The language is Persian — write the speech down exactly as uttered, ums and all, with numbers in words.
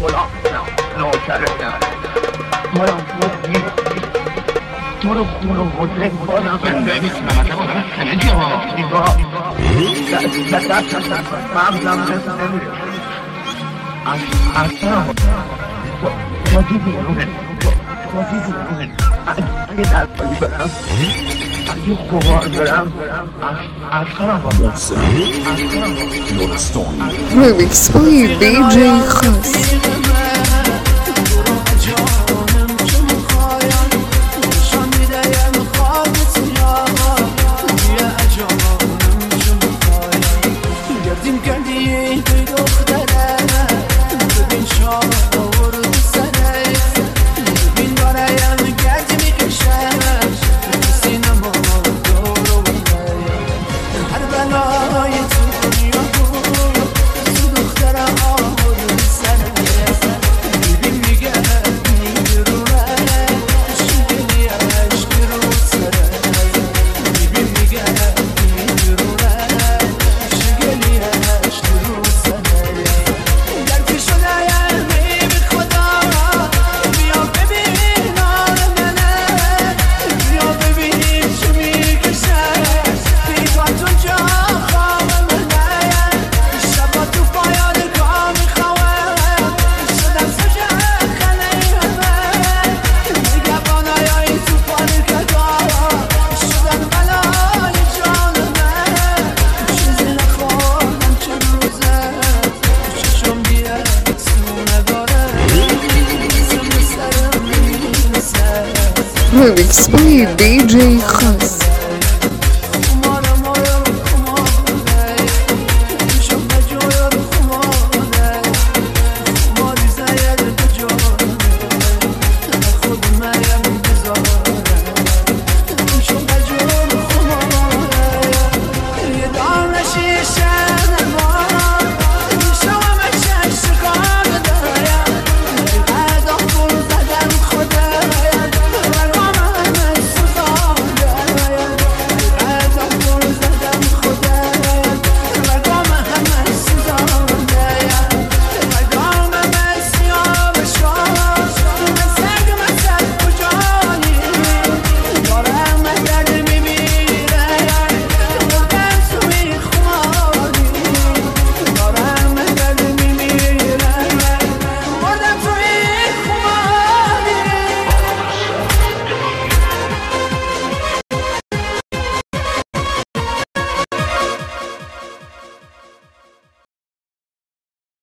مولا نوکرتم مولا بودی تو رو خون و مدرک بازم ببینیم همه جا نگاه دست مغزم مثل نمیره اصلا تو دیدی رومه تو دیدی رومه اگه در پایی برم اگه خوبار برم اصلا Remix by دی جی خاص. Remix by دی جی خاص.